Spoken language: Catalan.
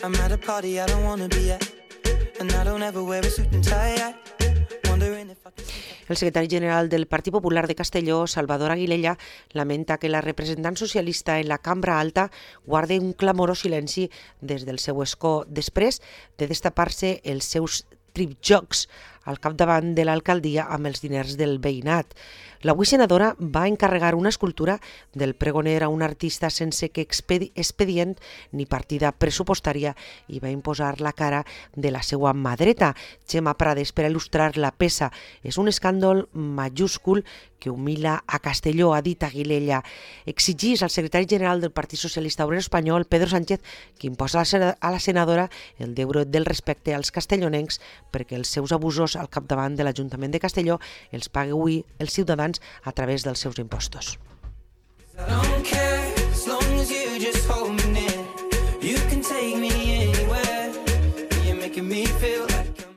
I'm at a party I don't wanna be at, and I don't ever wear a suit and tie. Wondering if I can... El secretari general del Partit Popular de Castelló, Salvador Aguilella, lamenta que la representant socialista en la cambra alta guardi un clamorós silenci des del seu escó després de destapar-se els seus tripjocs al capdavant de l'alcaldia amb els diners del veïnat. L'avui senadora va encarregar una escultura del pregoner a un artista sense que expedient ni partida pressupostària i va imposar la cara de la seva mà dreta, Gemma Prades, per il·lustrar la peça. És un escàndol majúscul que humila a Castelló, ha dit Aguilella. Exigís al secretari general del Partit Socialista Obrer Espanyol, Pedro Sánchez, que imposa a la senadora el deure del respecte als castellonencs perquè els seus abusos al capdavant de l'Ajuntament de Castelló els pagui avui els ciutadans a través dels seus impostos. I don't care as long as you just hold me near. You can take me anywhere. You're making me feel like